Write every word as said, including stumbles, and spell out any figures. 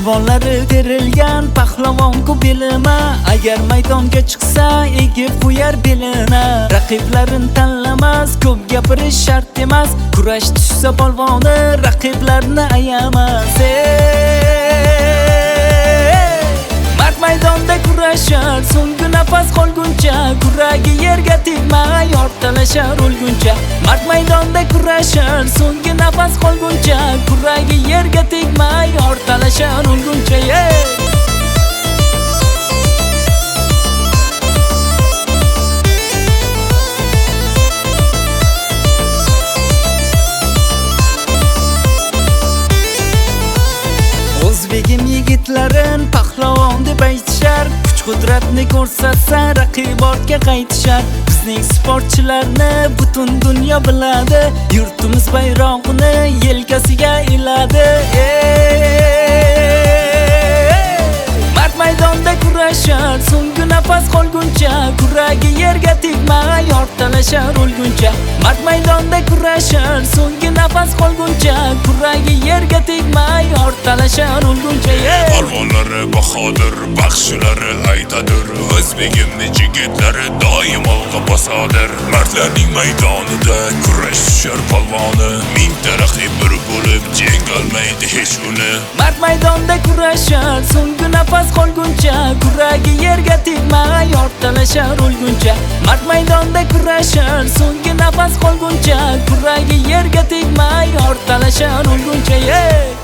Polvonlari terilgan pahlavon-ku bilima, agar maydonga chiqsa egib qo'yar belina. Raqiblarin tanlamas, ko'p gapirish shart emas, kurash tushsa polvoni raqiblarni ayamas. Mard maydonda kurashar, so'nggi nafas qolguncha, kuragi yerga tegmay ortalashar o'lguncha. Mard maydonda kurashar, so'nggi nafas qolguncha, kuragi yerga tegmay ortalashar o'lguncha. O'zbegim yigitlarin pahlavon deb aytishar, kuch qudratni ko'rsatsa raqib ortga qaytishar. Bizning sportchilarni butun dunyo biladi, yurtimiz bayrog'ini yelkasiga iladi. Mard maydonda kurashar, so'nggi nafas qolguncha, kuragi yerga tegmay ortalashar o'lguncha. Mard maydonda kurashar, so'nggi nafas qolguncha, kuragi yerga tegmay ortalashar o'lguncha. Polvonlari bahodir, baxshilari aytadir, o'zbegimni jigitlari doim olg'a bosadir. Mardlarning maydonida kurashishar polvoni, mingta raqib bir bo'lib jengolmaydi hech kuni. Mard maydonda kurashar, so'nggi nafas qolguncha, kuragi yerga tegmay ortalashar o'lguncha. Mard maydonda kurashar, so'nggi nafas qolguncha, kuragi yerga tegmay ortalashar o'lguncha.